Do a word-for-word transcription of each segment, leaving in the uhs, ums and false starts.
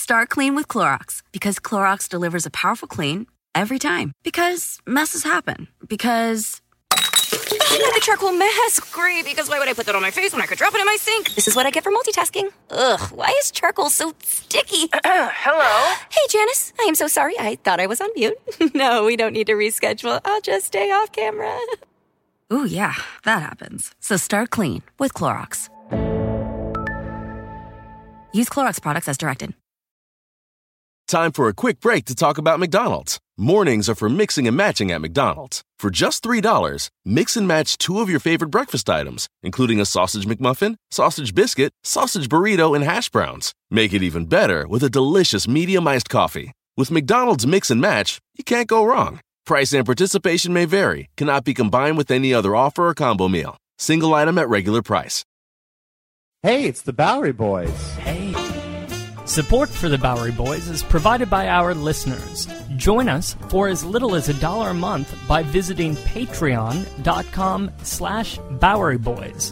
Start clean with Clorox, because Clorox delivers a powerful clean every time. Because messes happen. Because... I got the charcoal mask. Great, because why would I put that on my face when I could drop it in my sink? This is what I get for multitasking. Ugh, why is charcoal so sticky? Hello? Hey, Janice. I am so sorry. I thought I was on mute. No, we don't need to reschedule. I'll just stay off camera. Ooh, yeah, that happens. So start clean with Clorox. Use Clorox products as directed. Time for a quick break to talk about McDonald's. Mornings are for mixing and matching at McDonald's. For just three dollars, mix and match two of your favorite breakfast items, including a sausage McMuffin, sausage biscuit, sausage burrito, and hash browns. Make it even better with a delicious medium iced coffee. With McDonald's Mix and Match, you can't go wrong. Price and participation may vary, cannot be combined with any other offer or combo meal. Single item at regular price. Hey, it's the Bowery Boys. Hey. Support for the Bowery Boys is provided by our listeners. Join us for as little as a dollar a month by visiting patreon.com slash Bowery Boys.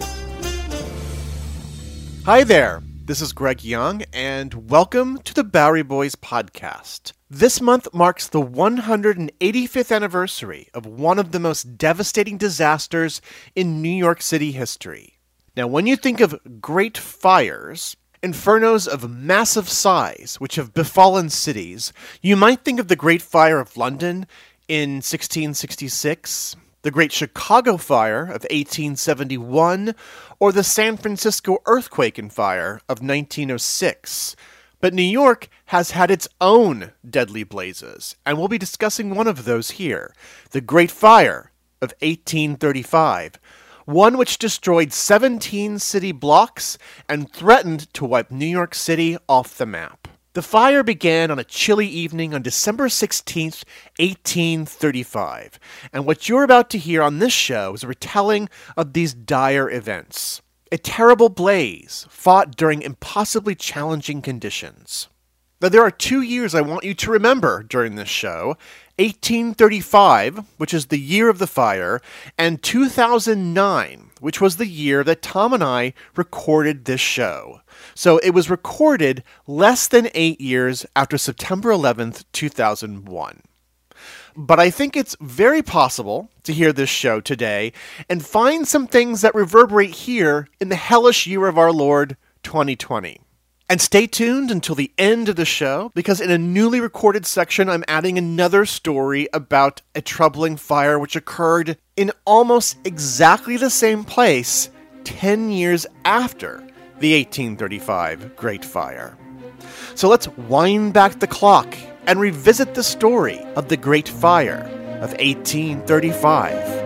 Hi there, this is Greg Young, and welcome to the Bowery Boys podcast. This month marks the one hundred eighty-fifth anniversary of one of the most devastating disasters in New York City history. Now, when you think of great fires, infernos of massive size which have befallen cities, you might think of the Great Fire of London in sixteen sixty-six, the Great Chicago Fire of eighteen seventy-one, or the San Francisco earthquake and fire of nineteen oh six. But New York has had its own deadly blazes, and we'll be discussing one of those here, the Great Fire of eighteen thirty-five. One which destroyed seventeen city blocks and threatened to wipe New York City off the map. The fire began on a chilly evening on December sixteenth, eighteen thirty-five, and what you're about to hear on this show is a retelling of these dire events. A terrible blaze fought during impossibly challenging conditions. Now, there are two years I want you to remember during this show, eighteen thirty-five, which is the year of the fire, and two thousand nine, which was the year that Tom and I recorded this show. So it was recorded less than eight years after September eleventh, two thousand one. But I think it's very possible to hear this show today and find some things that reverberate here in the hellish year of our Lord, twenty twenty. And stay tuned until the end of the show, because in a newly recorded section, I'm adding another story about a troubling fire which occurred in almost exactly the same place ten years after the eighteen thirty-five Great Fire. So let's wind back the clock and revisit the story of the Great Fire of eighteen thirty-five.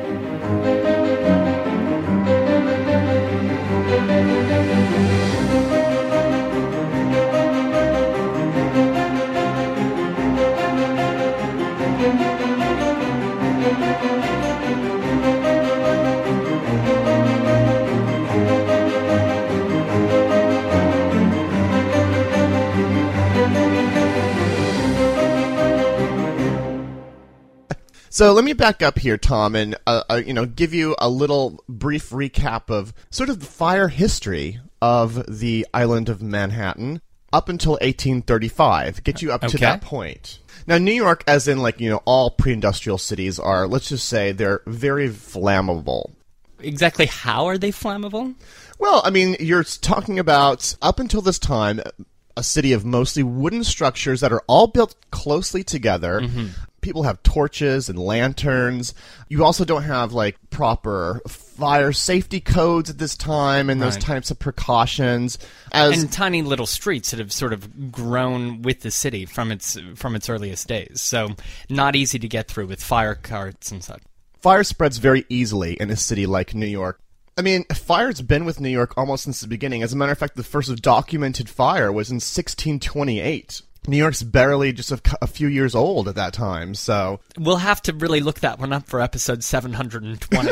So let me back up here, Tom, and uh, uh, you know, give you a little brief recap of sort of the fire history of the island of Manhattan up until eighteen thirty-five. Get you up okay. to that point. Now, New York, as in like you know, all pre-industrial cities are, let's just say, they're very flammable. Exactly how are they flammable? Well, I mean, you're talking about up until this time, a city of mostly wooden structures that are all built closely together. Mm-hmm. People have torches and lanterns. You also don't have, like, proper fire safety codes at this time and those right. types of precautions. As and tiny little streets that have sort of grown with the city from its from its earliest days. So not easy to get through with fire carts and such. Fire spreads very easily in a city like New York. I mean, fire's been with New York almost since the beginning. As a matter of fact, the first documented fire was in sixteen twenty-eight. New York's barely just a, a few years old at that time, so... We'll have to really look that one up for episode seven hundred twenty.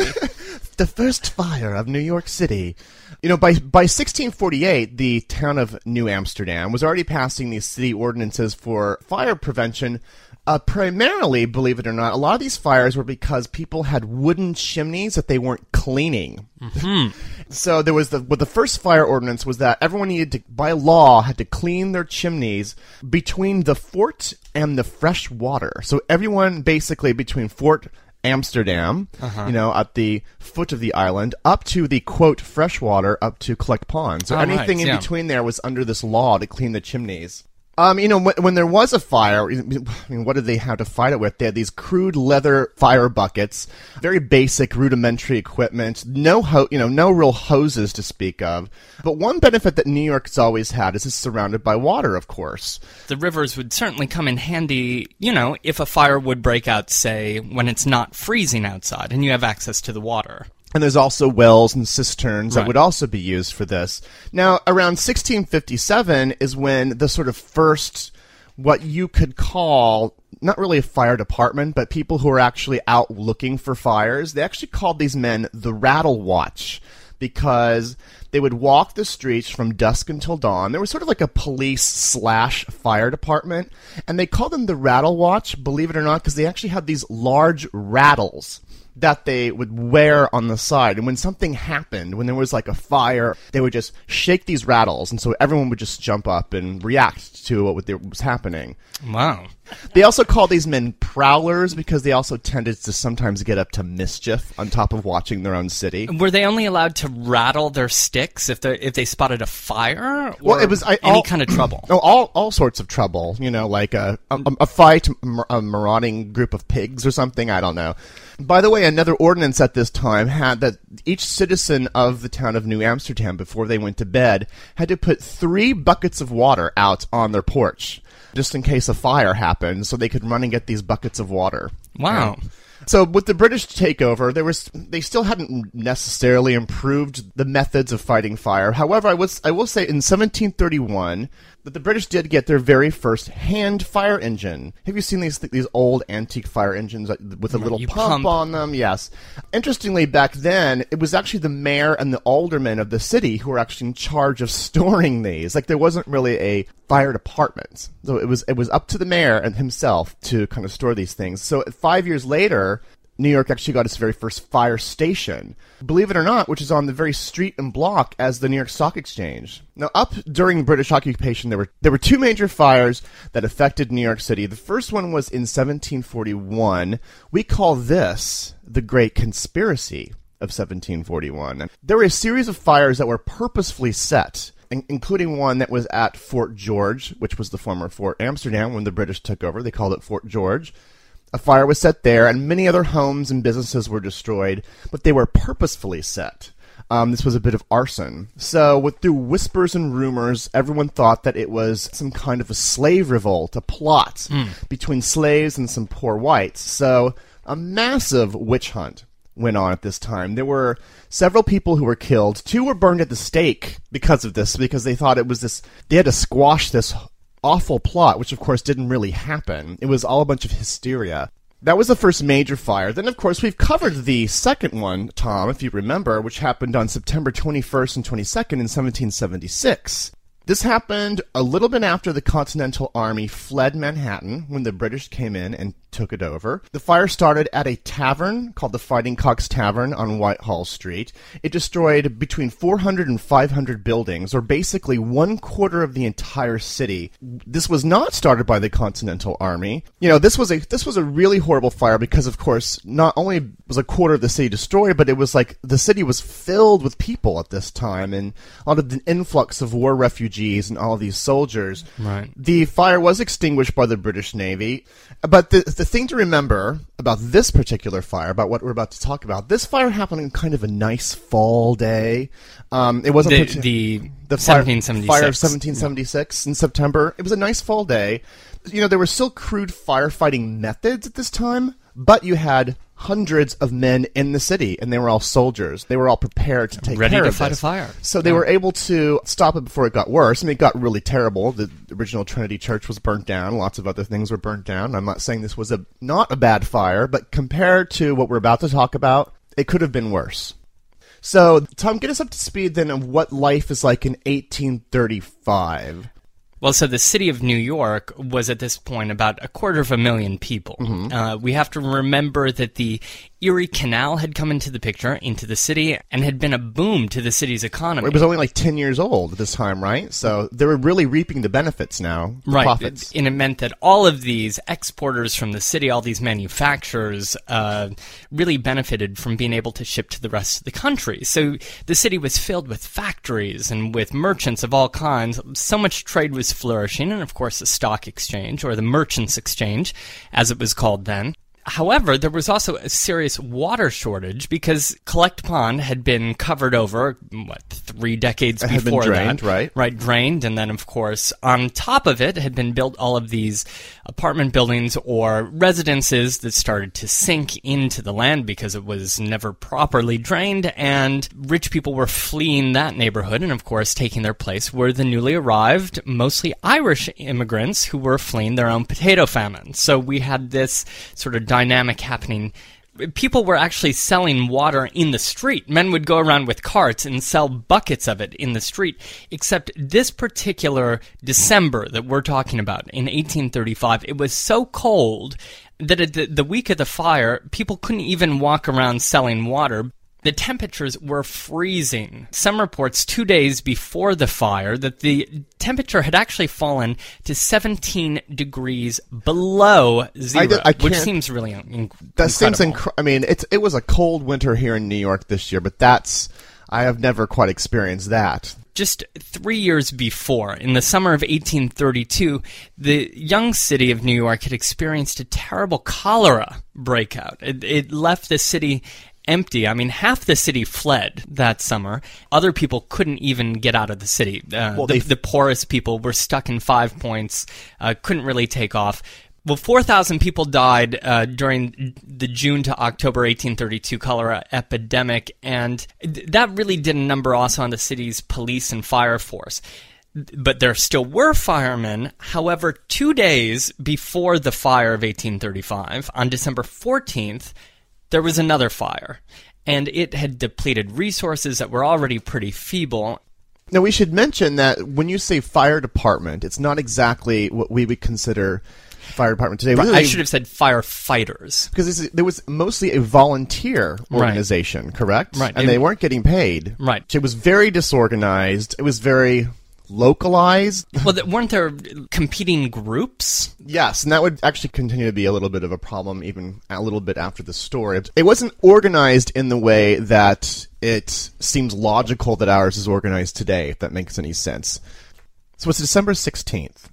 The first fire of New York City. You know, by by sixteen forty-eight, the town of New Amsterdam was already passing these city ordinances for fire prevention. Uh, primarily, believe it or not, a lot of these fires were because people had wooden chimneys that they weren't cleaning. Mm-hmm. So there was the well, the first fire ordinance was that everyone needed to, by law, had to clean their chimneys between the fort and the fresh water. So everyone basically between Fort Amsterdam, uh-huh. you know, at the foot of the island, up to the, quote, freshwater, up to Collect Pond. So oh, anything right. in yeah. between there was under this law to clean the chimneys. Um, you know, when, when there was a fire, I mean, what did they have to fight it with? They had these crude leather fire buckets, very basic, rudimentary equipment, no ho- you know, no real hoses to speak of. But one benefit that New York's always had is it's surrounded by water, of course. The rivers would certainly come in handy, you know, if a fire would break out, say, when it's not freezing outside and you have access to the water. And there's also wells and cisterns right. that would also be used for this. Now, around sixteen fifty-seven is when the sort of first, what you could call, not really a fire department, but people who are actually out looking for fires, they actually called these men the Rattle Watch, because they would walk the streets from dusk until dawn. There was sort of like a police slash fire department, and they called them the Rattle Watch, believe it or not, because they actually had these large rattles that they would wear on the side. And when something happened, when there was like a fire, they would just shake these rattles, and so everyone would just jump up and react to what was happening. Wow. They also call these men prowlers because they also tended to sometimes get up to mischief on top of watching their own city. Were they only allowed to rattle their sticks if they if they spotted a fire? Or well, it was I, any all, kind of trouble. No, all all sorts of trouble. You know, like a a, a fight, a marauding group of pigs or something. I don't know. By the way, another ordinance at this time had that each citizen of the town of New Amsterdam, before they went to bed, had to put three buckets of water out on their porch, just in case a fire happened, so they could run and get these buckets of water. Wow. And so with the British takeover, there was they still hadn't necessarily improved the methods of fighting fire. However, I was I will say in seventeen thirty-one that the British did get their very first hand fire engine. Have you seen these these old antique fire engines with a little you pump, pump on them? Yes. Interestingly, back then, it was actually the mayor and the aldermen of the city who were actually in charge of storing these. Like, there wasn't really a fire department. So it was it was up to the mayor and himself to kind of store these things. So five years later, New York actually got its very first fire station, believe it or not, which is on the very street and block as the New York Stock Exchange. Now, up during British occupation, there were there were two major fires that affected New York City. The first one was in seventeen forty-one. We call this the Great Conspiracy of seventeen forty-one. There were a series of fires that were purposefully set, including one that was at Fort George, which was the former Fort Amsterdam when the British took over. They called it Fort George. A fire was set there, and many other homes and businesses were destroyed, but they were purposefully set. Um, this was a bit of arson. So, with, through whispers and rumors, everyone thought that it was some kind of a slave revolt, a plot mm. between slaves and some poor whites. So, a massive witch hunt went on at this time. There were several people who were killed. Two were burned at the stake because of this, because they thought it was this, they had to squash this awful plot, which of course didn't really happen. It was all a bunch of hysteria. That was the first major fire. Then, of course, we've covered the second one, Tom, if you remember, which happened on September twenty-first and twenty-second in seventeen seventy-six. This happened a little bit after the Continental Army fled Manhattan when the British came in and took it over. The fire started at a tavern called the Fighting Cocks Tavern on Whitehall Street. It destroyed between four hundred and five hundred buildings, or basically one quarter of the entire city. This was not started by the Continental Army. You know, this was a this was a really horrible fire because, of course, not only was a quarter of the city destroyed, but it was like the city was filled with people at this time, and a lot of the influx of war refugees and all of these soldiers. Right. The fire was extinguished by the British Navy, but the the thing to remember about this particular fire, about what we're about to talk about, this fire happened on kind of a nice fall day. Um, it wasn't the, partic- the, the fire, seventeen seventy-six. fire of seventeen seventy-six yeah. in September. It was a nice fall day. You know, there were still crude firefighting methods at this time, but you had hundreds of men in the city, and they were all soldiers. They were all prepared to take Ready care to of fight this. a fire. So they yeah. were able to stop it before it got worse. I mean, it got really terrible. The original Trinity Church was burnt down. Lots of other things were burnt down. I'm not saying this was a not a bad fire, but compared to what we're about to talk about, it could have been worse. So, Tom, get us up to speed then of what life is like in eighteen thirty-five. Well, so the city of New York was at this point about a quarter of a million people. Mm-hmm. Uh, we have to remember that the Erie Canal had come into the picture, into the city, and had been a boom to the city's economy. It was only like ten years old at this time, right? So they were really reaping the benefits now, the right. profits. And it meant that all of these exporters from the city, all these manufacturers, uh, really benefited from being able to ship to the rest of the country. So the city was filled with factories and with merchants of all kinds. So much trade was flourishing, and of course the stock exchange, or the merchants exchange, as it was called then. However, there was also a serious water shortage because Collect Pond had been covered over, what, three decades it before had been drained, that. Right, right, drained. And then, of course, on top of it had been built all of these apartment buildings or residences that started to sink into the land because it was never properly drained, and rich people were fleeing that neighborhood, and of course taking their place were the newly arrived, mostly Irish immigrants who were fleeing their own potato famine. So we had this sort of dynamic happening. People were actually selling water in the street. Men would go around with carts and sell buckets of it in the street, except this particular December that we're talking about in eighteen thirty-five, it was so cold that at the, the week of the fire, people couldn't even walk around selling water. The temperatures were freezing. Some reports two days before the fire that the temperature had actually fallen to seventeen degrees below zero, I did, I which seems really in- incredible. That seems incredible. I mean, it's, it was a cold winter here in New York this year, but that's, I have never quite experienced that. Just three years before, in the summer of eighteen thirty-two, the young city of New York had experienced a terrible cholera breakout. It, it left the city empty. I mean, half the city fled that summer. Other people couldn't even get out of the city. Uh, well, the, f- the poorest people were stuck in Five Points, uh, couldn't really take off. Well, four thousand people died uh, during the June to October eighteen thirty-two cholera epidemic, and th- that really did a number also on the city's police and fire force. But there still were firemen. However, two days before the fire of eighteen thirty-five, on December fourteenth, there was another fire, and it had depleted resources that were already pretty feeble. Now, we should mention that when you say fire department, it's not exactly what we would consider fire department today. Right, really, I should have said firefighters. Because there was mostly a volunteer organization, right. correct? Right. And it, they weren't getting paid. Right. It was very disorganized. It was very localized. Well, weren't there competing groups? Yes, and that would actually continue to be a little bit of a problem even a little bit after the story. It wasn't organized in the way that it seems logical that ours is organized today, if that makes any sense. So it's December sixteenth,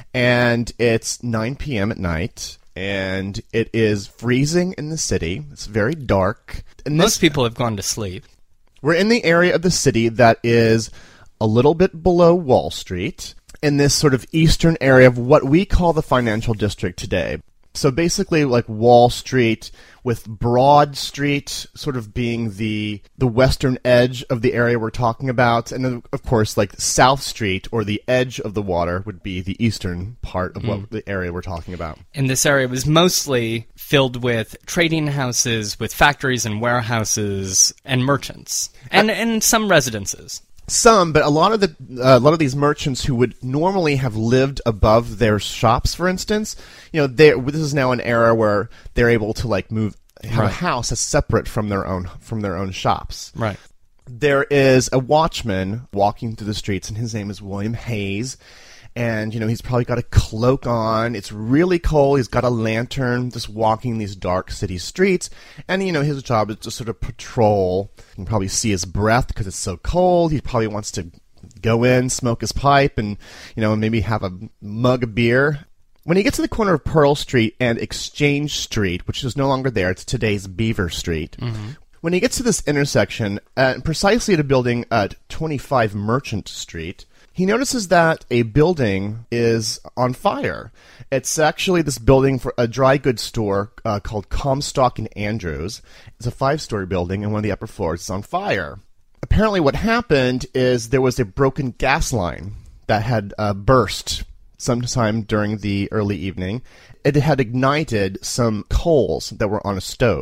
and it's nine p.m. at night, and it is freezing in the city. It's very dark. And Most this, people have gone to sleep. We're in the area of the city that is a little bit below Wall Street, in this sort of eastern area of what we call the financial district today. So basically like Wall Street with Broad Street sort of being the the western edge of the area we're talking about. And then, of course, like South Street or the edge of the water would be the eastern part of mm. what the area we're talking about. And this area was mostly filled with trading houses, with factories and warehouses and merchants, and, uh, and some residences. Some, but a lot of the uh, a lot of these merchants who would normally have lived above their shops, for instance, you know, they this is now an era where they're able to like move have right. a house that's separate from their own from their own shops. Right. There is a watchman walking through the streets, and his name is William Hayes. And, you know, he's probably got a cloak on. It's really cold. He's got a lantern just walking these dark city streets. And, you know, his job is to sort of patrol. You can probably see his breath because it's so cold. He probably wants to go in, smoke his pipe, and, you know, maybe have a mug of beer. When he gets to the corner of Pearl Street and Exchange Street, which is no longer there, it's today's Beaver Street. Mm-hmm. When he gets to this intersection, uh, precisely at a building at twenty-five Merchant Street, he notices that a building is on fire. It's actually this building for a dry goods store uh, called Comstock and Andrews. It's a five-story building, and one of the upper floors is on fire. Apparently what happened is there was a broken gas line that had uh, burst sometime during the early evening. It had ignited some coals that were on a stove.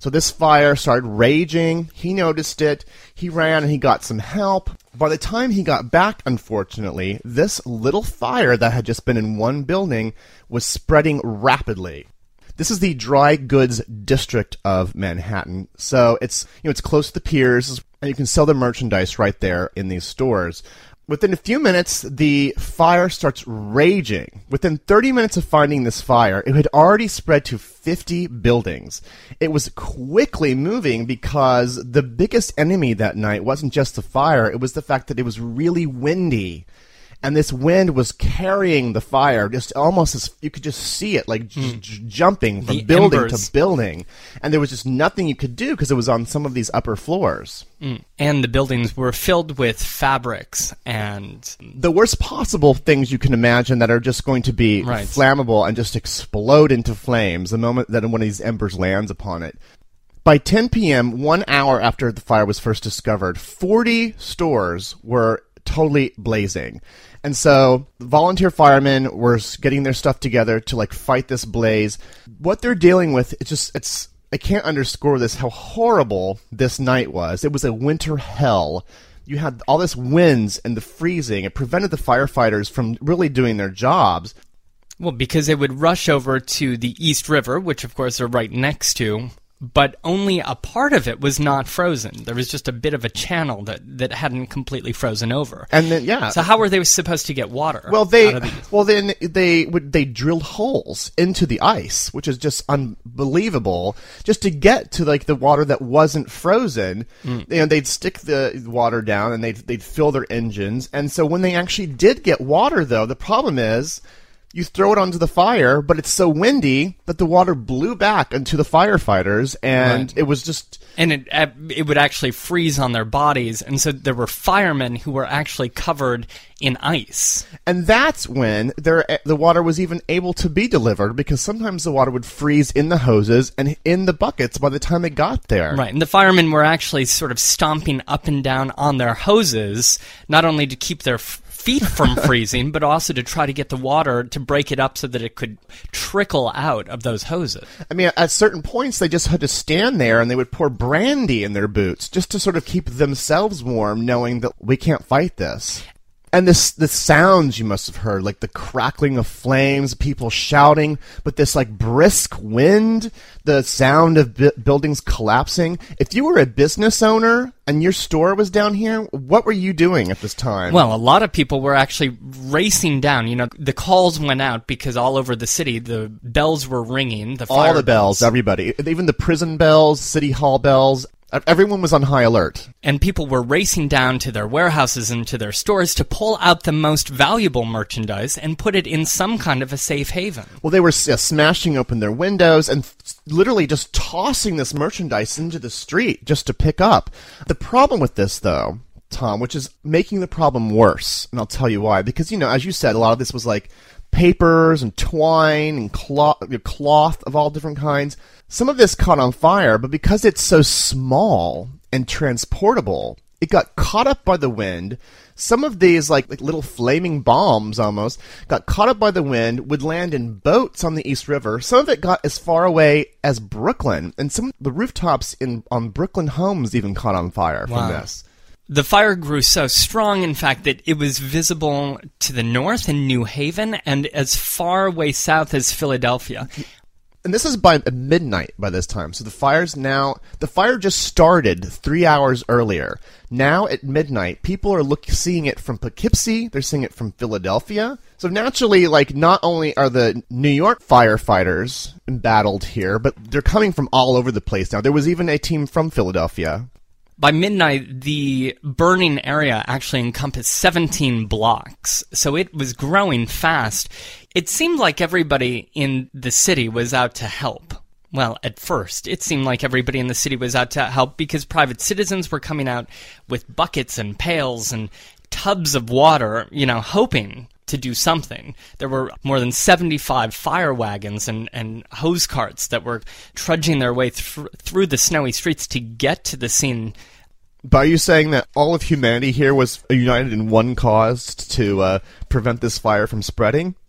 So this fire started raging. He noticed it. He ran and he got some help. By the time he got back, unfortunately, this little fire that had just been in one building was spreading rapidly. This is the dry goods district of Manhattan. So it's, you know, it's close to the piers, and you can sell the merchandise right there in these stores. Within a few minutes, the fire starts raging. Within thirty minutes of finding this fire, it had already spread to fifty buildings. It was quickly moving because the biggest enemy that night wasn't just the fire, it was the fact that it was really windy. And this wind was carrying the fire, just almost as you could just see it, like j- j- jumping from The building embers. to building. And there was just nothing you could do because it was on some of these upper floors. Mm. And the buildings were filled with fabrics and... The worst possible things you can imagine that are just going to be Right. flammable and just explode into flames the moment that one of these embers lands upon it. By ten p.m., one hour after the fire was first discovered, forty stores were totally blazing. And so volunteer firemen were getting their stuff together to like fight this blaze. What they're dealing with, it's just, it's, I can't underscore this, how horrible this night was. It was a winter hell. You had all this winds and the freezing. It prevented the firefighters from really doing their jobs. Well, because they would rush over to the East River, which of course they're right next to, but only a part of it was not frozen. There was just a bit of a channel that, that hadn't completely frozen over. And then, yeah. So how were they supposed to get water? Well, they out of these? well then they would they drilled holes into the ice, which is just unbelievable, just to get to like the water that wasn't frozen. Mm. You know, they'd stick the water down and they'd they'd fill their engines. And so when they actually did get water, though, the problem is, you throw it onto the fire, but it's so windy that the water blew back into the firefighters, and Right. it was just... And it it would actually freeze on their bodies, and so there were firemen who were actually covered in ice. And that's when there, the water was even able to be delivered, because sometimes the water would freeze in the hoses and in the buckets by the time they got there. Right, and the firemen were actually sort of stomping up and down on their hoses, not only to keep their f- feet from freezing, but also to try to get the water to break it up so that it could trickle out of those hoses. I mean, at certain points, they just had to stand there and they would pour brandy in their boots just to sort of keep themselves warm, knowing that we can't fight this. And this, the sounds you must have heard, like the crackling of flames, people shouting, but this like brisk wind, the sound of bu- buildings collapsing. If you were a business owner and your store was down here, what were you doing at this time? Well, a lot of people were actually racing down. You know, the calls went out because all over the city, the bells were ringing. The all fire the bells, everybody, even the prison bells, city hall bells. Everyone was on high alert. And people were racing down to their warehouses and to their stores to pull out the most valuable merchandise and put it in some kind of a safe haven. Well, they were uh, smashing open their windows and f- literally just tossing this merchandise into the street just to pick up. The problem with this, though, Tom, which is making the problem worse, and I'll tell you why. Because, you know, as you said, a lot of this was like papers and twine and cloth, cloth of all different kinds. Some of this caught on fire, but because it's so small and transportable, it got caught up by the wind. Some of these, like, like little flaming bombs almost, got caught up by the wind, would land in boats on the East River. Some of it got as far away as Brooklyn, and some of the rooftops in on Brooklyn homes even caught on fire Wow. from this. The fire grew so strong, in fact, that it was visible to the north in New Haven and as far away south as Philadelphia. And this is by midnight by this time. So the fire's now, the fire just started three hours earlier. Now at midnight, people are look, seeing it from Poughkeepsie, they're seeing it from Philadelphia. So naturally, like, not only are the New York firefighters embattled here, but they're coming from all over the place now. There was even a team from Philadelphia. By midnight, the burning area actually encompassed seventeen blocks, so it was growing fast. It seemed like everybody in the city was out to help. Well, at first, it seemed like everybody in the city was out to help because private citizens were coming out with buckets and pails and tubs of water, you know, hoping to do something. There were more than seventy-five fire wagons and, and hose carts that were trudging their way th- through the snowy streets to get to the scene. But are you saying that all of humanity here was united in one cause to uh, prevent this fire from spreading?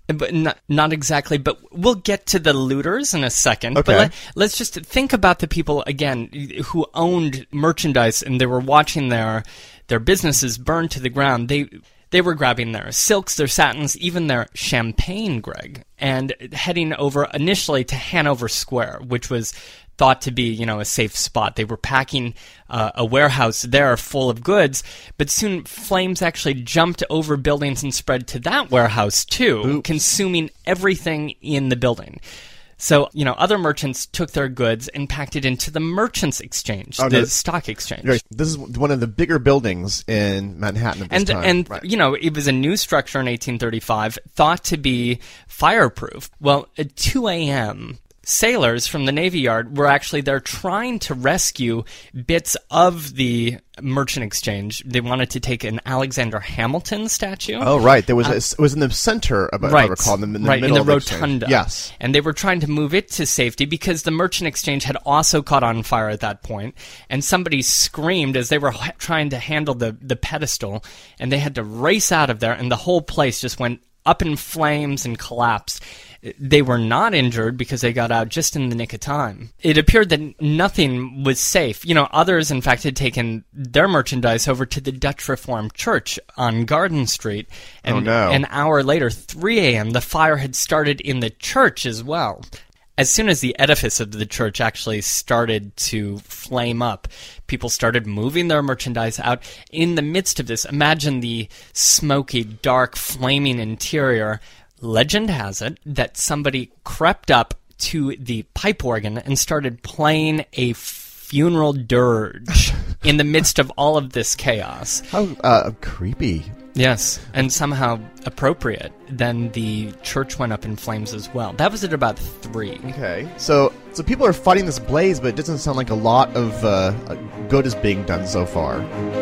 But not, not exactly, but we'll get to the looters in a second. Okay. But let, let's just think about the people, again, who owned merchandise and they were watching their their businesses burn to the ground. They they were grabbing their silks, their satins, even their champagne, Greg, and heading over initially to Hanover Square, which was thought to be, you know, a safe spot. They were packing uh, a warehouse there full of goods, but soon flames actually jumped over buildings and spread to that warehouse too, Oops. consuming everything in the building. So, you know, other merchants took their goods and packed it into the Merchants Exchange, Oh, the no. stock exchange. Right. This is one of the bigger buildings in Manhattan at this And, time. and Right. you know, it was a new structure in eighteen thirty-five, thought to be fireproof. Well, at two a.m., sailors from the Navy Yard were actually there trying to rescue bits of the Merchant Exchange. They wanted to take an Alexander Hamilton statue. Oh, right. There was a, it was in the center of, Right, I recall, in the, in the right, middle in the of exchange. rotunda. Yes. And they were trying to move it to safety because the Merchant Exchange had also caught on fire at that point. And somebody screamed as they were h- trying to handle the, the pedestal, and they had to race out of there, and the whole place just went up in flames and collapsed. They were not injured because they got out just in the nick of time. It appeared that nothing was safe. You know, others, in fact, had taken their merchandise over to the Dutch Reformed Church on Garden Street. And Oh, no. an hour later, three a.m., the fire had started in the church as well. As soon as the edifice of the church actually started to flame up, people started moving their merchandise out. In the midst of this, imagine the smoky, dark, flaming interior. Legend has it that somebody crept up to the pipe organ and started playing a funeral dirge in the midst of all of this chaos. How uh, creepy. Yes, and somehow appropriate. Then the church went up in flames as well. That was at about three. Okay. So so people are fighting this blaze, but it doesn't sound like a lot of uh, good is being done so far.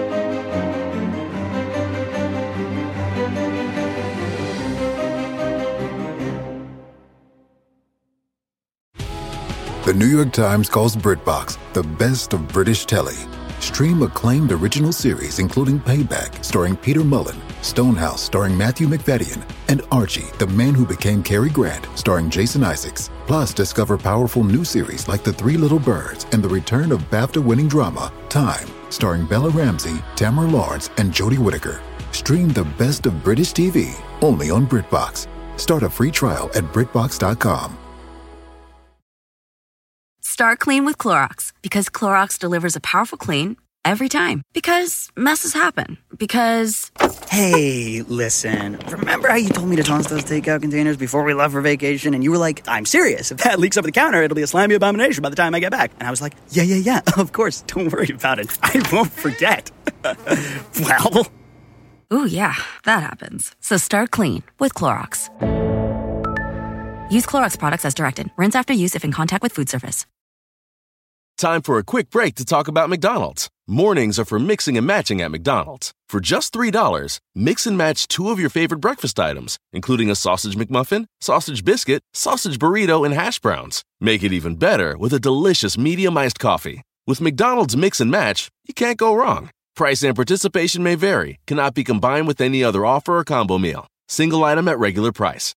The New York Times calls BritBox the best of British telly. Stream acclaimed original series including Payback, starring Peter Mullen, Stonehouse, starring Matthew McFadden, and Archie, the Man Who Became Cary Grant, starring Jason Isaacs. Plus, discover powerful new series like The Three Little Birds and the return of BAFTA-winning drama Time, starring Bella Ramsey, Tamara Lawrence, and Jodie Whittaker. Stream the best of British T V only on BritBox. Start a free trial at BritBox dot com. Start clean with Clorox because Clorox delivers a powerful clean every time. Because messes happen. Because Hey, listen. Remember how you told me to toss those takeout containers before we left for vacation? And you were like, I'm serious. If that leaks over the counter, it'll be a slimy abomination by the time I get back. And I was like, yeah, yeah, yeah. Of course. Don't worry about it. I won't forget. Well... ooh, yeah, that happens. So start clean with Clorox. Use Clorox products as directed. Rinse after use if in contact with food surface. Time for a quick break to talk about McDonald's. Mornings are for mixing and matching at McDonald's. For just three dollars, mix and match two of your favorite breakfast items, including a sausage McMuffin, sausage biscuit, sausage burrito, and hash browns. Make it even better with a delicious medium iced coffee. With McDonald's Mix and Match, you can't go wrong. Price and participation may vary. Cannot be combined with any other offer or combo meal. Single item at regular price.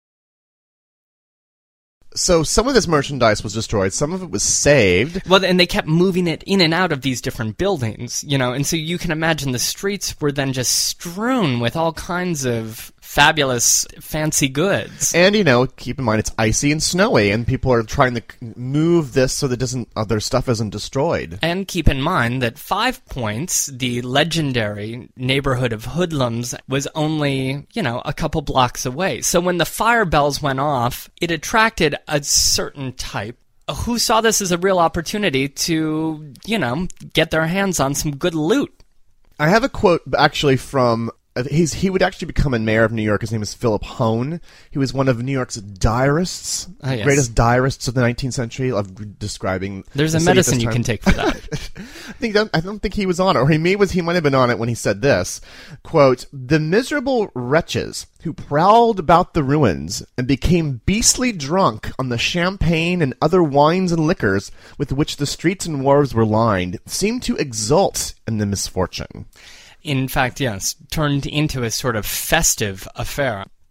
So some of this merchandise was destroyed. Some of it was saved. Well, and they kept moving it in and out of these different buildings, you know, and so you can imagine the streets were then just strewn with all kinds of fabulous, fancy goods. And, you know, keep in mind it's icy and snowy, and people are trying to move this so that doesn't uh, their stuff isn't destroyed. And keep in mind that Five Points, the legendary neighborhood of hoodlums, was only, you know, a couple blocks away. So when the fire bells went off, it attracted a certain type who saw this as a real opportunity to, you know, get their hands on some good loot. I have a quote actually from... He's, he would actually become a mayor of New York. His name is Philip Hone. He was one of New York's diarists, Ah, yes. greatest diarists of the nineteenth century, of describing. There's the a city at medicine this you time. can take for that. I think I don't think he was on it, or he may was he might have been on it when he said this quote: "The miserable wretches who prowled about the ruins and became beastly drunk on the champagne and other wines and liquors with which the streets and wharves were lined, seemed to exult in the misfortune." In fact, yes, turned into a sort of festive affair.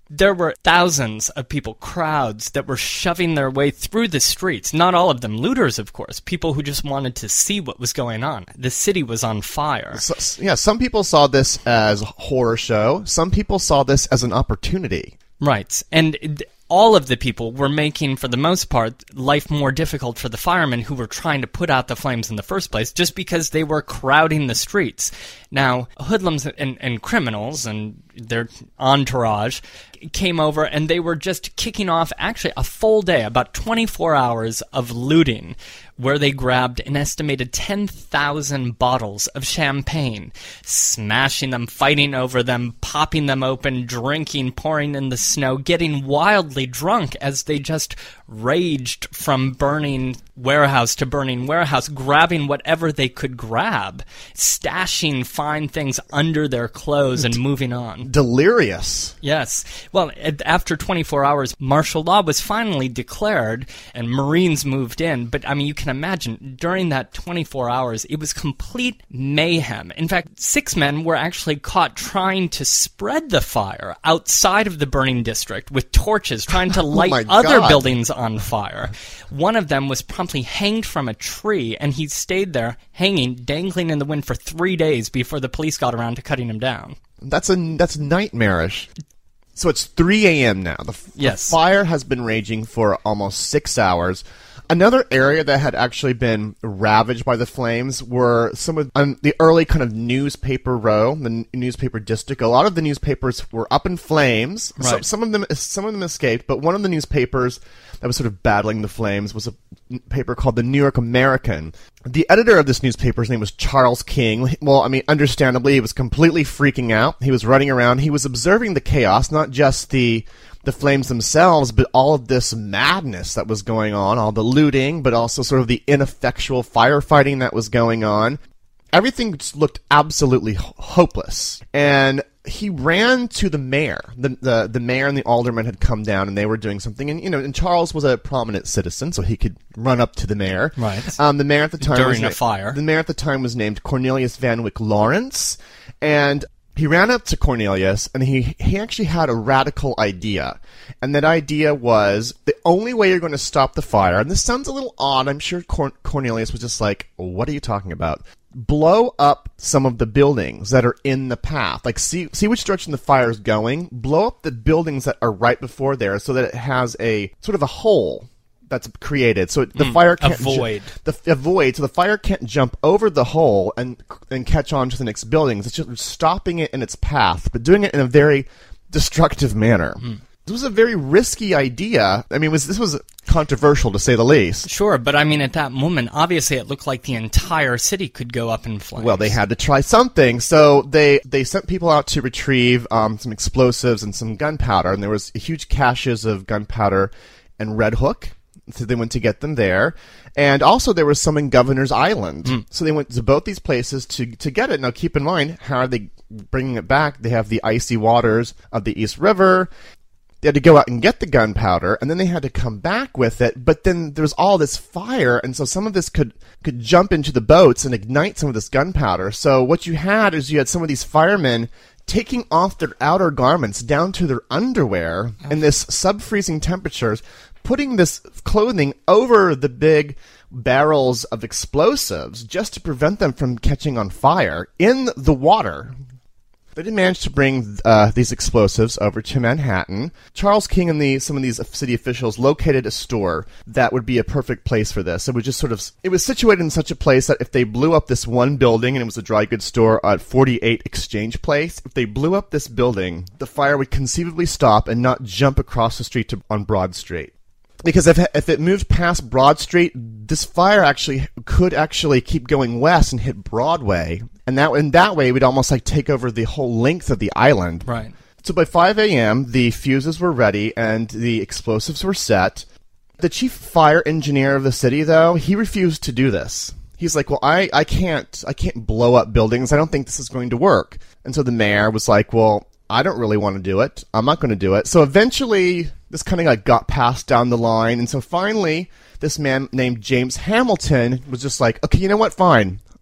There were thousands of people, crowds, that were shoving their way through the streets. Not all of them looters, of course. People who just wanted to see what was going on. The city was on fire. So, yeah, some people saw this as a horror show. Some people saw this as an opportunity. Right. And th- all of the people were making, for the most part, life more difficult for the firemen who were trying to put out the flames in the first place, just because they were crowding the streets. Now, hoodlums and, and criminals and their entourage came over, and they were just kicking off, actually, a full day, about twenty-four hours of looting, where they grabbed an estimated ten thousand bottles of champagne, smashing them, fighting over them, popping them open, drinking, pouring in the snow, getting wildly drunk as they just raged from burning warehouse to burning warehouse, grabbing whatever they could grab, stashing fine things under their clothes and moving on. Delirious. Yes. Well, after twenty-four hours, martial law was finally declared and Marines moved in. But, I mean, you can imagine, during that twenty-four hours, it was complete mayhem. In fact, six men were actually caught trying to spread the fire outside of the burning district with torches, trying to light oh other God. buildings on fire. One of them was promptly hanged from a tree, and he stayed there, hanging, dangling in the wind for three days before the police got around to cutting him down. That's a that's nightmarish. So it's three a.m. now. The, Yes. the fire has been raging for almost six hours. Another area that had actually been ravaged by the flames were some of um, the early kind of newspaper row, the n- newspaper district. A lot of the newspapers were up in flames. Right. So, some of them, some of them escaped, but one of the newspapers that was sort of battling the flames was a paper called the New York American. The editor of this newspaper's name was Charles King. Well, I mean, understandably, he was completely freaking out. He was running around. He was observing the chaos, not just the the flames themselves, but all of this madness that was going on, all the looting, but also sort of the ineffectual firefighting that was going on. Everything just looked absolutely ho- hopeless. And he ran to the mayor. The, the the mayor and the alderman had come down, and they were doing something. And you know, and Charles was a prominent citizen, so he could run up to the mayor. Right. Um, the mayor at the time During was a na- fire. The mayor at the time was named Cornelius Van Wyck Lawrence, and he ran up to Cornelius, and he, he actually had a radical idea. And that idea was, the only way you're going to stop the fire, and this sounds a little odd, I'm sure Cor- Cornelius was just like, what are you talking about? Blow up some of the buildings that are in the path. Like, see see which direction the fire is going. Blow up the buildings that are right before there so that it has a sort of a hole that's created, so the mm, fire can't a void. Ju- the a void, so the fire can't jump over the hole and and catch on to the next buildings. It's just stopping it in its path, but doing it in a very destructive manner. Mm. This was a very risky idea. I mean, it was this was controversial to say the least. Sure, but I mean, at that moment, obviously, it looked like the entire city could go up in flames. Well, they had to try something, so they they sent people out to retrieve um, some explosives and some gunpowder, and there was huge caches of gunpowder and Red Hook. So they went to get them there. And also there was some in Governor's Island. Mm. So they went to both these places to to get it. Now keep in mind, how are they bringing it back? They have the icy waters of the East River. They had to go out and get the gunpowder, and then they had to come back with it. But then there was all this fire, and so some of this could, could jump into the boats and ignite some of this gunpowder. So what you had is you had some of these firemen taking off their outer garments down to their underwear oh. in this sub-freezing temperatures, putting this clothing over the big barrels of explosives just to prevent them from catching on fire in the water. They did manage to bring uh, these explosives over to Manhattan. Charles King and the, some of these city officials located a store that would be a perfect place for this. It was just sort of, it was situated in such a place that if they blew up this one building, and it was a dry goods store at forty-eight Exchange Place, if they blew up this building, the fire would conceivably stop and not jump across the street to, on Broad Street. Because if if it moved past Broad Street, this fire actually could actually keep going west and hit Broadway, and that in that way it would almost like take over the whole length of the island. Right. So by five a.m., the fuses were ready and the explosives were set. The chief fire engineer of the city, though, he refused to do this. He's like, well, I, I can't I can't blow up buildings. I don't think this is going to work. And so the mayor was like, well, I don't really want to do it. I'm not going to do it. So eventually, this kind of like got passed down the line. And so finally, this man named James Hamilton was just like, okay, you know what? Fine.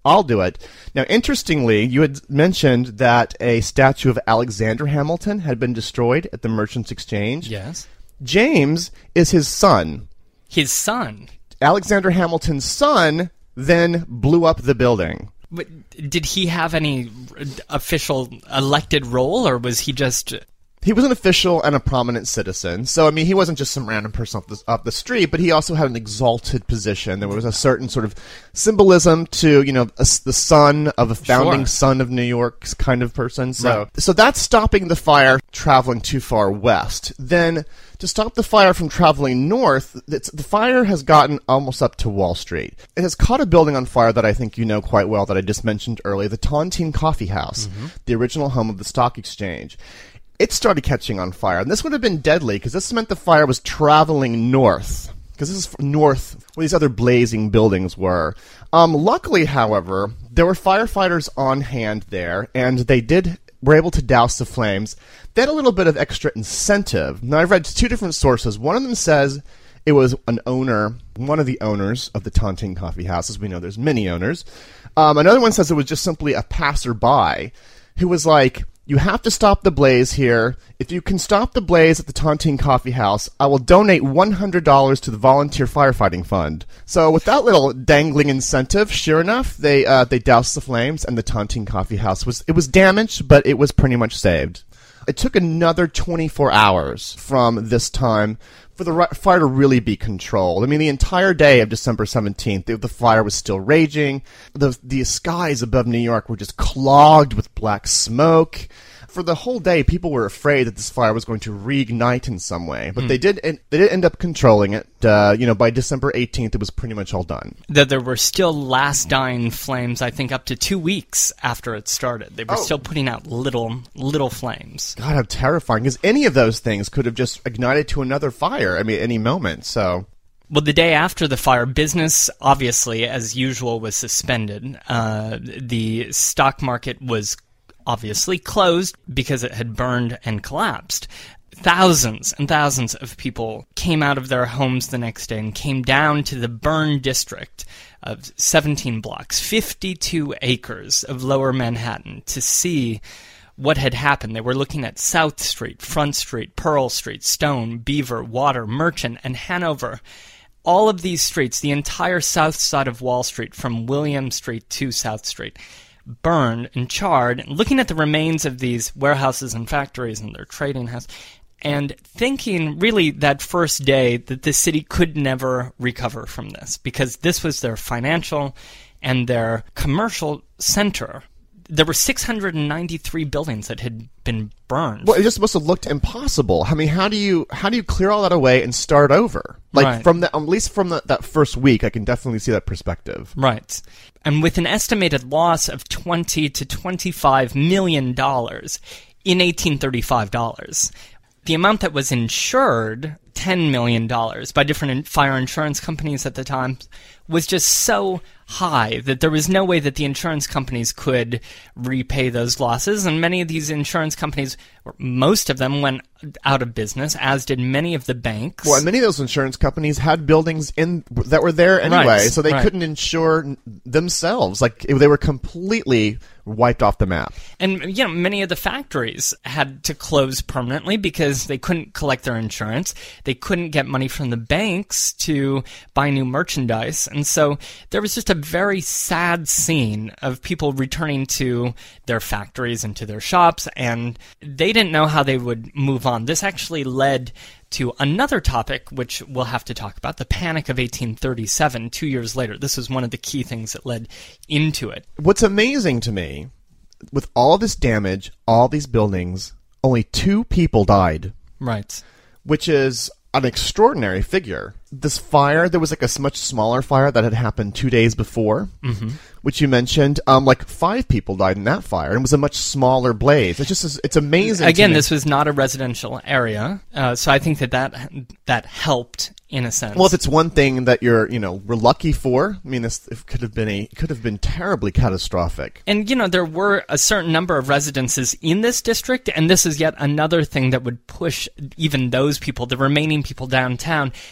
I'll do it. Now, interestingly, you had mentioned that a statue of Alexander Hamilton had been destroyed at the Merchants Exchange. Yes. James is his son. His son? Alexander Hamilton's son then blew up the building. But did he have any official elected role, or was he just... He was an official and a prominent citizen. So, I mean, he wasn't just some random person off the, off the street, but he also had an exalted position. There was a certain sort of symbolism to, you know, a, the son of a founding Sure. son of New York kind of person. So, Right. so that's stopping the fire traveling too far west. Then, to stop the fire from traveling north, it's, the fire has gotten almost up to Wall Street. It has caught a building on fire that I think you know quite well that I just mentioned earlier, the Tontine Coffee House, mm-hmm. the original home of the stock exchange. It started catching on fire, and this would have been deadly because this meant the fire was traveling north, because this is north where these other blazing buildings were. Um, luckily, however, there were firefighters on hand there, and they did were able to douse the flames. They had a little bit of extra incentive. Now, I've read two different sources. One of them says it was an owner, one of the owners of the Tontine Coffee House. As we know, there's many owners. Um, another one says it was just simply a passerby who was like, you have to stop the blaze here. If you can stop the blaze at the Tontine Coffee House, I will donate one hundred dollars to the Volunteer Firefighting Fund. So with that little dangling incentive, sure enough, they uh, they doused the flames, and the Tontine Coffee House was it was damaged, but it was pretty much saved. It took another twenty-four hours from this time for the fire to really be controlled. I mean, the entire day of December seventeenth, the, the fire was still raging. The, the skies above New York were just clogged with black smoke. For the whole day, people were afraid that this fire was going to reignite in some way. But mm. they did they did end up controlling it. Uh, you know, by December eighteenth, it was pretty much all done. That there were still last dying flames, I think, up to two weeks after it started. They were oh. still putting out little, little flames. God, how terrifying. Because any of those things could have just ignited to another fire, I mean, any moment, so... Well, the day after the fire, business, obviously, as usual, was suspended. Uh, the stock market was obviously closed because it had burned and collapsed. Thousands and thousands of people came out of their homes the next day and came down to the burn district of seventeen blocks, fifty-two acres of Lower Manhattan to see what had happened. They were looking at South Street, Front Street, Pearl Street, Stone, Beaver, Water, Merchant, and Hanover. All of these streets, the entire south side of Wall Street, from William Street to South Street, burned and charred, and looking at the remains of these warehouses and factories and their trading house, and thinking really that first day that the city could never recover from this, because this was their financial and their commercial center. There were six hundred ninety-three buildings that had been burned. Well, it just must have looked impossible. I mean, how do you how do you clear all that away and start over? Like Right. from the at least from the, that first week, I can definitely see that perspective. Right. And with an estimated loss of twenty to twenty-five million dollars in eighteen thirty-five dollars, the amount that was insured, ten million dollars, by different fire insurance companies at the time, was just so high that there was no way that the insurance companies could repay those losses, and many of these insurance companies, or most of them, went out of business, as did many of the banks. Well, and many of those insurance companies had buildings in that were there anyway, Right, so they right. couldn't insure themselves. Like, they were completely wiped off the map. And, you know, many of the factories had to close permanently because they couldn't collect their insurance. They couldn't get money from the banks to buy new merchandise. And so there was just a very sad scene of people returning to their factories and to their shops, and they didn't know how they would move on. This actually led to another topic, which we'll have to talk about, the Panic of eighteen thirty-seven, two years later. This was one of the key things that led into it. What's amazing to me, with all this damage, all these buildings, only two people died. Right. Which is an extraordinary figure. This fire, there was like a much smaller fire that had happened two days before, mm-hmm. which you mentioned. Um, like five people died in that fire, and it was a much smaller blaze. It's just, it's amazing. Again, to me. this was not a residential area, uh, so I think that, that that helped in a sense. Well, if it's one thing that you're, you know, we're lucky for, I mean, this it could have been a could have been terribly catastrophic. And, you know, there were a certain number of residences in this district, and this is yet another thing that would push even those people, the remaining people downtown, to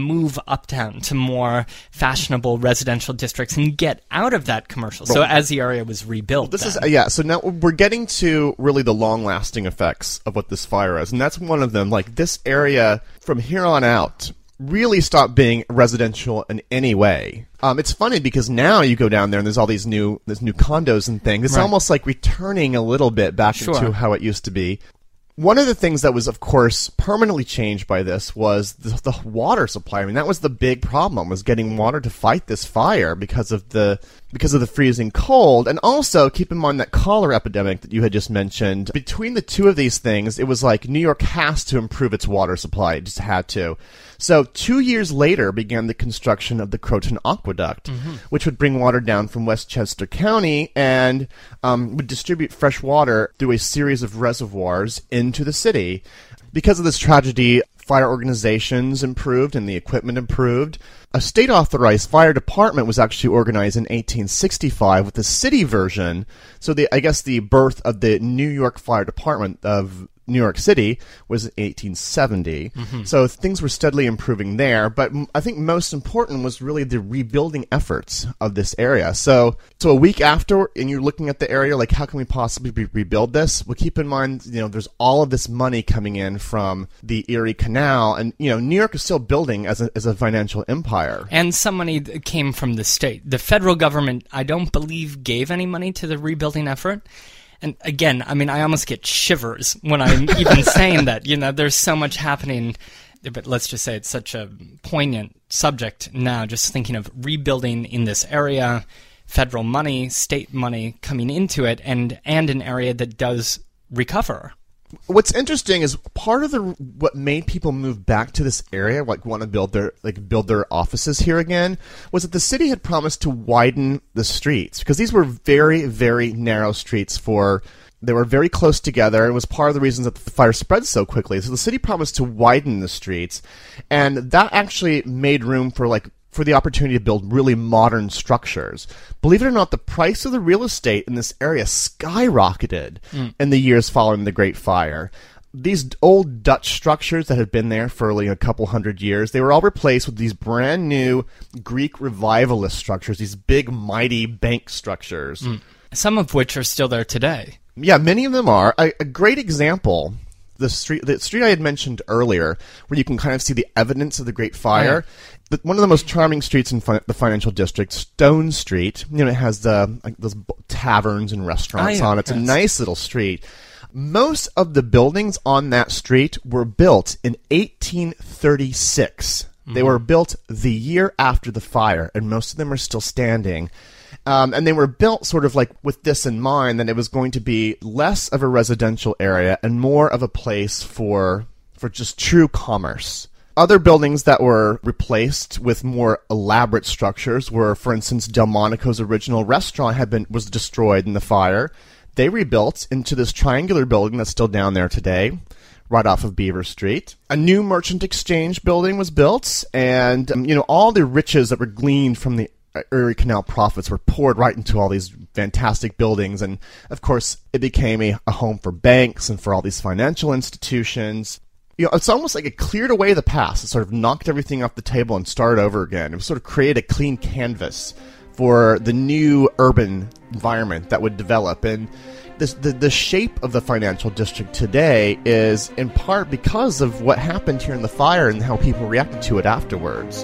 move uptown to more fashionable residential districts and get out of that commercial. So as the area was rebuilt. This then. is uh, yeah. So now we're getting to really the long-lasting effects of what this fire is, and that's one of them. Like this area from here on out really stopped being residential in any way. Um, it's funny because now you go down there and there's all these new there's new condos and things. It's Right. almost like returning a little bit back Sure. into how it used to be. One of the things that was, of course, permanently changed by this was the, the water supply. I mean, that was the big problem, was getting water to fight this fire because of the because of the freezing cold. And also, keep in mind that cholera epidemic that you had just mentioned. Between the two of these things, it was like New York has to improve its water supply. It just had to. So two years later began the construction of the Croton Aqueduct, mm-hmm. which would bring water down from Westchester County and um, would distribute fresh water through a series of reservoirs into the city. Because of this tragedy, fire organizations improved and the equipment improved. A state-authorized fire department was actually organized in eighteen sixty-five with the city version. So the I guess the birth of the New York Fire Department of New York City was in eighteen seventy. Mm-hmm. So things were steadily improving there. But I think most important was really the rebuilding efforts of this area. So so a week after, and you're looking at the area, like how can we possibly re- rebuild this? Well, keep in mind, you know, there's all of this money coming in from the Erie Canal. And, you know, New York is still building as a, as a financial empire. And some money that came from the state. The federal government, I don't believe, gave any money to the rebuilding effort. And again, I mean, I almost get shivers when I'm even saying that. You know, there's so much happening, but let's just say it's such a poignant subject now, just thinking of rebuilding in this area, federal money, state money coming into it, and, and an area that does recover. What's interesting is part of the what made people move back to this area, like want to build their like build their offices here again, was that the city had promised to widen the streets because these were very, very narrow streets. For they were very close together. It was part of the reasons that the fire spread so quickly. So the city promised to widen the streets, and that actually made room for like. for the opportunity to build really modern structures. Believe it or not, the price of the real estate in this area skyrocketed mm. in the years following the Great Fire. These old Dutch structures that had been there for like a couple hundred years, they were all replaced with these brand new Greek revivalist structures, these big, mighty bank structures. Mm. Some of which are still there today. Yeah, many of them are. A, a great example... The street, the street I had mentioned earlier, where you can kind of see the evidence of the Great Fire. Oh, yeah. One of the most charming streets in fi- the financial district, Stone Street. You know, it has the like those b- taverns and restaurants oh, yeah, on it. It's yes. a nice little street. Most of the buildings on that street were built in eighteen thirty-six. Mm-hmm. They were built the year after the fire, and most of them are still standing. Um, and they were built sort of like with this in mind, that it was going to be less of a residential area and more of a place for for just true commerce. Other buildings that were replaced with more elaborate structures were, for instance, Delmonico's original restaurant had been was destroyed in the fire. They rebuilt into this triangular building that's still down there today, right off of Beaver Street. A new merchant exchange building was built, and um, you know all the riches that were gleaned from the Erie Canal profits were poured right into all these fantastic buildings, and of course it became a, a home for banks and for all these financial institutions. You know, it's almost like it cleared away the past. It sort of knocked everything off the table and started over again. It sort of created a clean canvas for the new urban environment that would develop. And this, the, the shape of the financial district today is in part because of what happened here in the fire and how people reacted to it afterwards.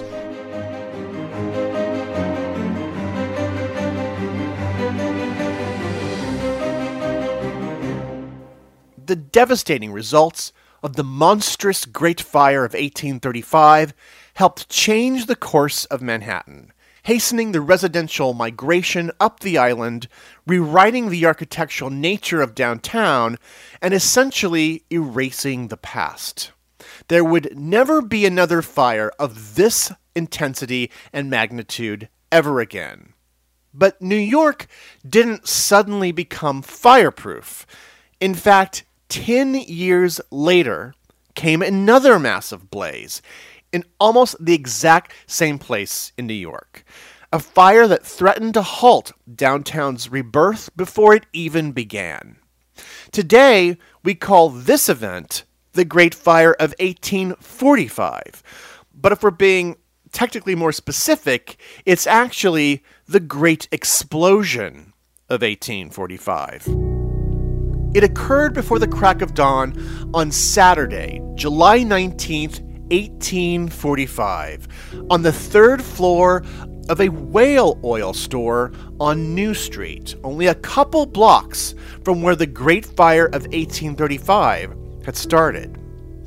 The devastating results of the monstrous Great Fire of eighteen thirty-five helped change the course of Manhattan, hastening the residential migration up the island, rewriting the architectural nature of downtown, and essentially erasing the past. There would never be another fire of this intensity and magnitude ever again. But New York didn't suddenly become fireproof. In fact, Ten years later came another massive blaze in almost the exact same place in New York. A fire that threatened to halt downtown's rebirth before it even began. Today, we call this event the Great Fire of eighteen forty-five. But if we're being technically more specific, it's actually the Great Explosion of eighteen forty-five. It occurred before the crack of dawn on Saturday, July nineteenth, eighteen forty-five, on the third floor of a whale oil store on New Street, only a couple blocks from where the Great Fire of eighteen thirty-five had started.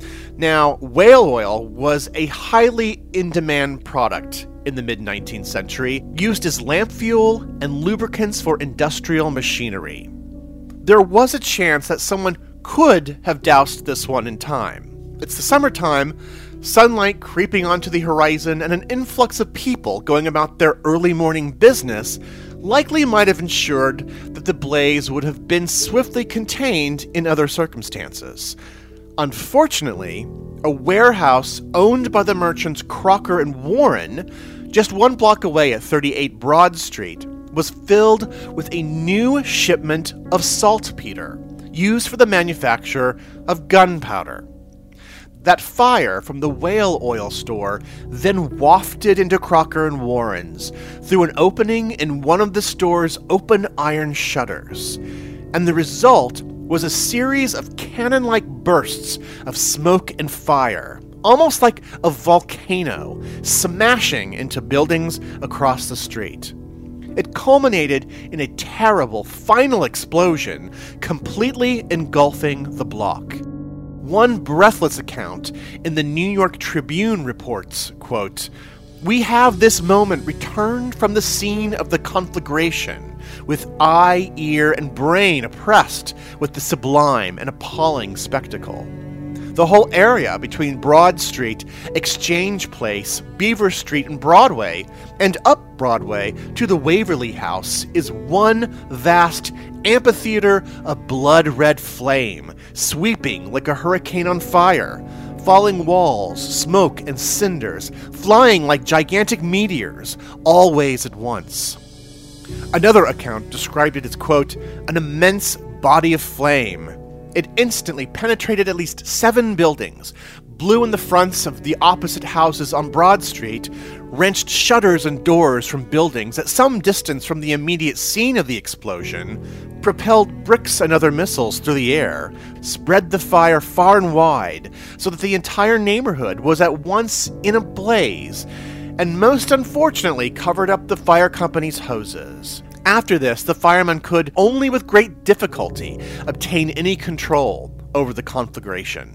Now, whale oil was a highly in-demand product in the mid-nineteenth century, used as lamp fuel and lubricants for industrial machinery. There was a chance that someone could have doused this one in time. It's the summertime, sunlight creeping onto the horizon, and an influx of people going about their early morning business likely might have ensured that the blaze would have been swiftly contained in other circumstances. Unfortunately, a warehouse owned by the merchants Crocker and Warren, just one block away at thirty-eight Broad Street, was filled with a new shipment of saltpeter, used for the manufacture of gunpowder. That fire from the whale oil store then wafted into Crocker and Warren's through an opening in one of the store's open iron shutters, and the result was a series of cannon-like bursts of smoke and fire, almost like a volcano, smashing into buildings across the street. It culminated in a terrible final explosion, completely engulfing the block. One breathless account in the New York Tribune reports, quote, "We have this moment returned from the scene of the conflagration, with eye, ear, and brain oppressed with the sublime and appalling spectacle. The whole area between Broad Street, Exchange Place, Beaver Street, and Broadway, and up Broadway to the Waverly House is one vast amphitheater of blood-red flame, sweeping like a hurricane on fire, falling walls, smoke, and cinders, flying like gigantic meteors, always at once." Another account described it as, quote, "an immense body of flame. It instantly penetrated at least seven buildings, blew in the fronts of the opposite houses on Broad Street, wrenched shutters and doors from buildings at some distance from the immediate scene of the explosion, propelled bricks and other missiles through the air, spread the fire far and wide, so that the entire neighborhood was at once in a blaze, and most unfortunately covered up the fire company's hoses. After this, the firemen could, only with great difficulty, obtain any control over the conflagration."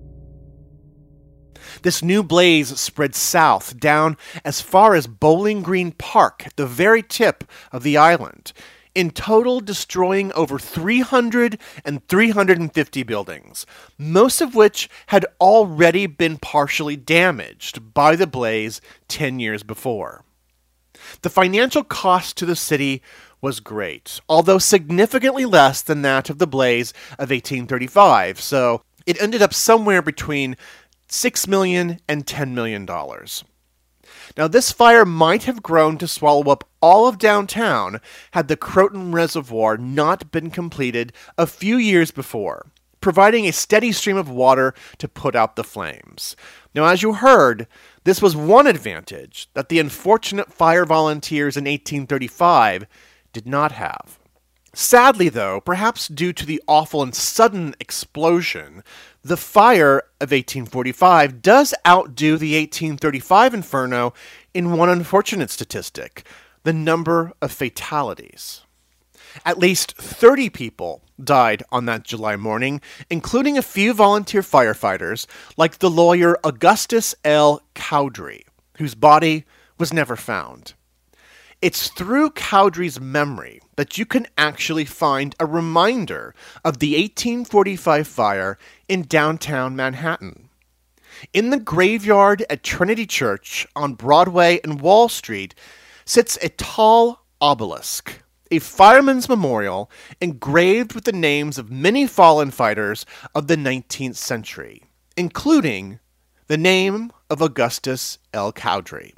This new blaze spread south, down as far as Bowling Green Park at the very tip of the island, in total destroying over three hundred and three hundred fifty buildings, most of which had already been partially damaged by the blaze ten years before. The financial cost to the city was great, although significantly less than that of the blaze of eighteen thirty-five, so it ended up somewhere between six million dollars and ten million dollars. Now, this fire might have grown to swallow up all of downtown had the Croton Reservoir not been completed a few years before, providing a steady stream of water to put out the flames. Now, as you heard, this was one advantage that the unfortunate fire volunteers in eighteen thirty-five did not have. Sadly, though, perhaps due to the awful and sudden explosion, the fire of eighteen forty-five does outdo the eighteen thirty-five inferno in one unfortunate statistic: the number of fatalities. At least thirty people died on that July morning, including a few volunteer firefighters like the lawyer Augustus L. Cowdery, whose body was never found. It's through Cowdery's memory that you can actually find a reminder of the eighteen forty-five fire in downtown Manhattan. In the graveyard at Trinity Church on Broadway and Wall Street sits a tall obelisk, a fireman's memorial engraved with the names of many fallen fighters of the nineteenth century, including the name of Augustus L. Cowdery.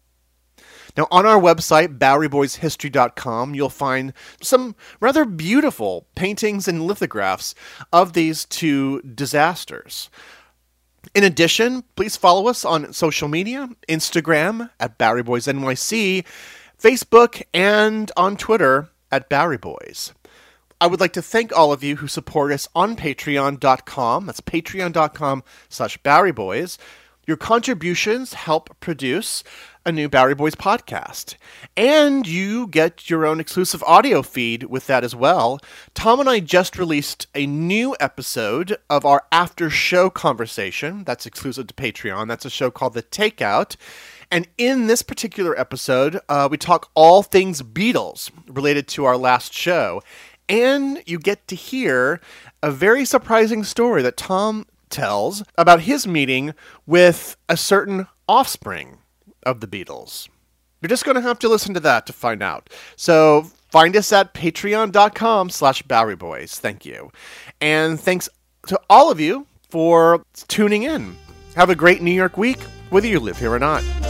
Now, on our website, Bowery Boys History dot com, you'll find some rather beautiful paintings and lithographs of these two disasters. In addition, please follow us on social media, Instagram at Bowery Boys N Y C, Facebook, and on Twitter at Bowery Boys. I would like to thank all of you who support us on patreon dot com. That's patreon dot com slash Bowery Boys. Your contributions help produce a new Bowery Boys podcast. And you get your own exclusive audio feed with that as well. Tom and I just released a new episode of our after show conversation. That's exclusive to Patreon. That's a show called The Takeout. And in this particular episode, uh, we talk all things Beatles related to our last show. And you get to hear a very surprising story that Tom tells about his meeting with a certain offspring of the Beatles. You're just going to have to listen to that to find out. So find us at patreon dot com slash Bowery Boys. Thank you. And thanks to all of you for tuning in. Have a great New York week, whether you live here or not.